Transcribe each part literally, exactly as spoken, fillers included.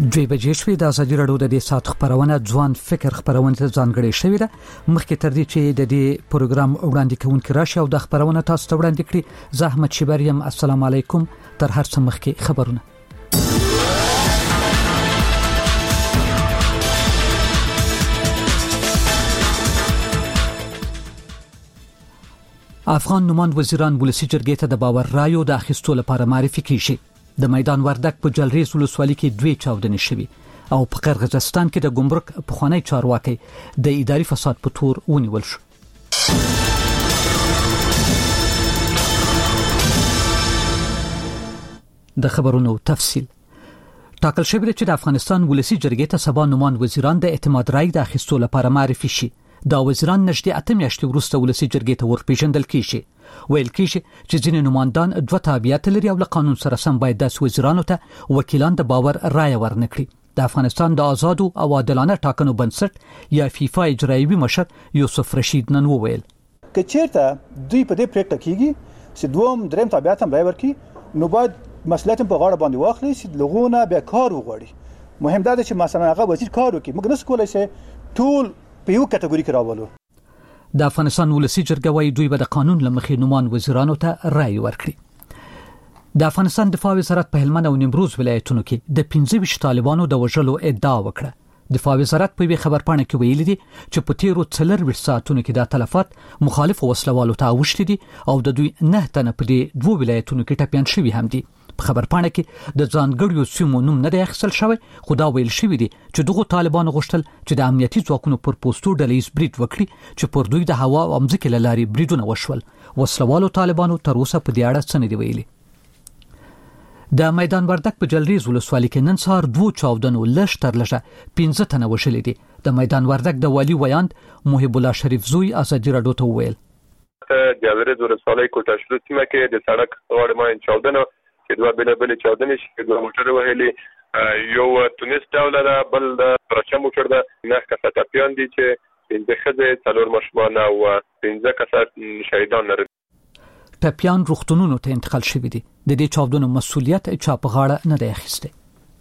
دوی بجې شوې د ازادي راډیو د دې ساعت خبرونه ځوان فکر خبرونه ته ځانګړې شوې ده. مخکې تر دې چې د دې پروګرام وړاندې کوونکی راشي او د خبرونه تاسو ته وړاندې کړي، زه احمد شبریم. السلام علیکم. تر هر څه مخکې خبرونه. افغان نوماند وزیران ولسی جرګې ته د باور رایو د اخیستو لپاره معرفي کیږي. د میدان وردک په جلریز ولسوالۍ کې دوی چاودنې شوې او په قرغیزستان کې د ګمرک پخوانی چارواکي د اداري فساد په تور ونیول شو. د خبرونو تفصیل. ټاکل شوی دی چې د افغانستان ولسی جرګې ته سبا نوماند وزیران د اعتماد رای د اخیستو لپاره معرفي شي. دا وزیران نږدې اته میاشتې وروسته ولسی جرګې ته ورپېژندل کیږي. ویل کیږي چې ځینې نوماندان دوه تابعیت لري او له قانون سره سم باید داسې وزیرانو ته وکیلان د باور رای ورنکړي. د افغانستان د آزادو او عادلانه ټاکنو بنسټ یا فیفا اجرایوي مشر یوسف رشید نن وویل که چیرته دوی په دې پریکټه کیږي چې دوم دریم تابعیت هم رای ورکړي، نو باید مسؤلیت په غاړه باندې واخلي چې لغونه به کار وغوړي. مهم دا چې مثلا هغه وزیر کار وکړي، موږ نس کولای شي ټول په یو کټګوري کې راولو. د افغانستان ولسی جرګه وايي دوی به د قانون لمخې نومان وزیرانو ته رای ورکړي. د افغانستان دفاع وزارت په هلمند او نیمروز ولایتونو کې د پنځه ویشت طالبانو د وژلو ادعا وکړه. دفاع وزارت په خبرپاڼه کې ویلي دي چې په تیرو څلورویشت ساعتونو کې د تلفات مخالف وسلوالو ته اوښتي دي او د دوی نه تنه په دې دوه ولایتونو کې ټپيان شوي هم دي. په خبرپاڼه کې د ځانګړیو سیمو نوم نه دی اخیستل شوی، خو دا ویل شوی دی چې دغه طالبانو غوښتل چې د امنیتي ځواکونو پر پوسټو ډلهیز برید وکړي چې پر دوی د هوا او ځمکې له لارې بریدونه وشول. وسلوالو طالبانو تر اوسه په دې اړه څه نه دی ویلي. د میدان وردک په جلریز ولسوالۍ کې نن سهار دوه چاودنو لږ تر لږه پنځه تنه وشلې دي. د میدان وردک د والی ویاند محب الله شریف زوی ازادي راډیو ته وویل جلریز ولسوالۍ کوټه شلو سیمه کې د سړک غاړې باندې چاودنه چې دوه بل بل چاودنې شي، دوه موټر وهلي، یو تونس ډول ده، بل د پرچم موټر ده، نه کسه ټپيان دي چې پنځه خزه څلور مشمان او پنځه کسه شهیدان لري. ټپيان روغتونونو ته انتقال شوي دي. د دې چاودنو مسؤلیت چا په غاړه نه دی اخیسته.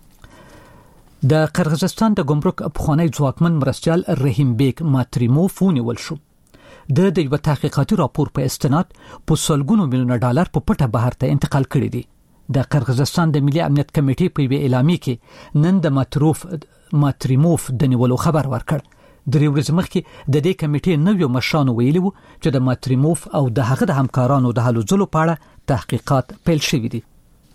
د قرغیزستان د ګمرک پخوانی ځواکمن مرستیال رحیم بیگ ماتریموف ونیول شو. د د یو تحقیقاتي راپور په استناد په سلګونو میلیونه ډالر په پټه بهر ته انتقال کړی دي. د قرغیزستان د ملي امنیت کمیټې په وی اعلامیه کې نن د ماتروف ماتریموف د نیولو خبر ورکړ. درې ورځې مخکې د دې کمیټې نویو مشرانو ویلي وو چې د ماتریموف او د هغه د همکارانو د هلو ځلو په اړه تحقیقات پیل شوي دي.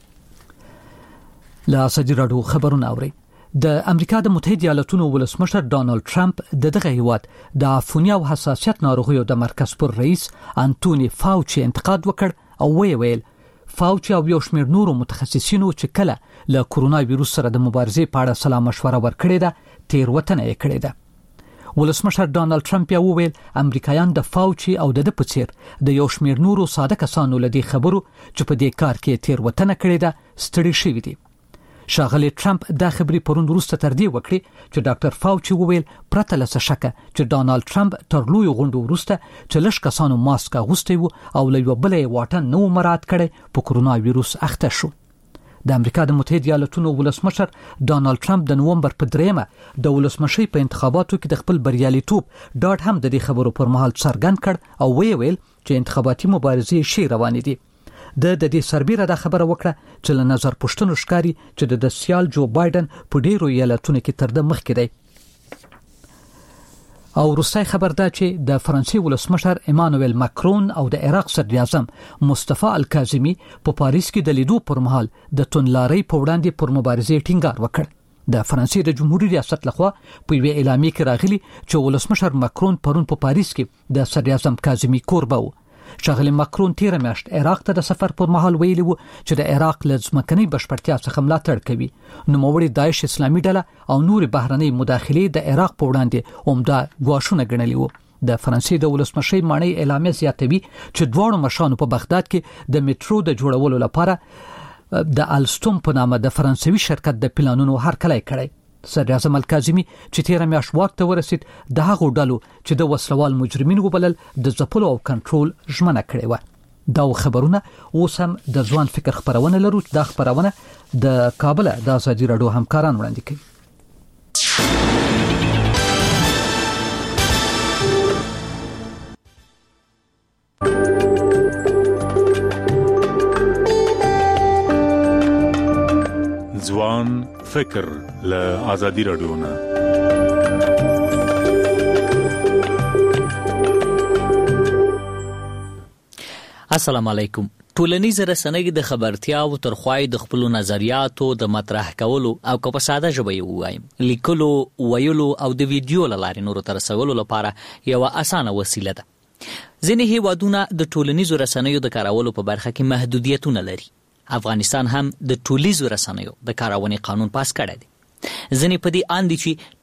له ازادي راډیو خبرونه اوري. د امریکا د متحده ایالاتونو ولسمشر ډانلډ ټرمپ د دغه هیواد د عفونی او حساسیت ناروغیو د مرکز پر رئیس انټونی فاوچي انتقاد وکړ او ویل فاوچي او یو شمېر نورو متخصصینو چې کله له کرونا وایروس سره د مبارزې په اړه سلا مشوره ورکړې ده تیروتنه یې کړې ده. ولسمشر ډانلډ ټرمپ یې وویل امریکایان د فاوچي او د د پڅیر د یو شمېر نورو ساده کسانو لدی خبرو چې په دې کار کې تیروتنه کړې ده ستړي شوي دي. شاغلی ټرمپ دا خبري پروند وروسته تر دې وکړي چې ډاکټر فاوچي وویل پرته له شک چې ډانلډ ټرمپ تر لوی غونډو وروسته چې لږ کسانو ماسک اغوستی وو او له یو بلې واټن نو مراد کړي په کرونا وایروس اخته شو. د امریکا د متحده ایالاتونو ولسمشر ډانلډ ټرمپ د نوومبر په دریمه د ولسمشي په انتخاباتو کې د خپل بریالیتوب ډاډ هم د دې خبرو پر مهال څرګند کړ او ویل چې انتخاباتي مبارزې شي روانې دي. د د دې سربېره د خبره وکړه چې له نظر پښتنو ښکاری چې د سیال جو بایدن په ډیرو ایالتونو کې تر د مخ کې دی. او روسي خبر دا چې د فرانسې ولسمشر ایمانوئل ماکرون او د عراق صدر اعظم مصطفی الکاظمی په پاریس کې د لیدو پر مهال د تونلاري په وړاندې پر مبارزې ټینګار وکړ. د فرانسې د جمهوریت ریاست لخوا په وی اعلامیه کې راغلی چې ولسمشر ماکرون پرون په پاریس کې د صدر اعظم کاظمی کوربه و. شاغلی ماکرون تیر میاشت عراق ته د سفر پر مهال ویلی وو چې د عراق له ځمکنۍ بشپړتیا څخه ملاتړ کوي. نوموړي داعش اسلامي ډله او نور بهرنۍ مداخلې د عراق په وړاندې عمده ګواښونه ګڼلي وو. د فرانسې د ولسمشي ماڼۍ اعلامیه زیاتوي چې دواړو مشرانو په بغداد کې د میټرو د جوړولو لپاره د الستوم په نامه د فرانسوي شرکت د پلانونو هرکلی کړی. صدر اعظم الکاظمی چې تیر میاشت واک ته ورسید د هغو ډلو چې د وسلوال مجرمین وبلل د ځپلو او کنټرول ژمنه کړې و. دا خبرونه اوس هم د ځوان فکر خبرونه لرو. دا خبرونه د کابل د ازادي رادیو همکاران وړاندې کوي. ځوان فکر له ازادي رادیو نه. السلام علیکم. ټولنیز رسنۍ د خبرتیاو تر خوای د خپل نظریاتو د مطرح کولو او که په ساده ژبه وایم لیکلو ویلو او د ویډیو لارې نور تر رسولو لپاره یو اسانه وسیله ده. ځینې هیوادونه د ټولنیزو رسنیو د کارولو په برخه کې محدودیتونه لري. افغانستان هم د ټولنیزو رسنیو د کارونې قانون پاس کړی دی. ځینې په دې اند چې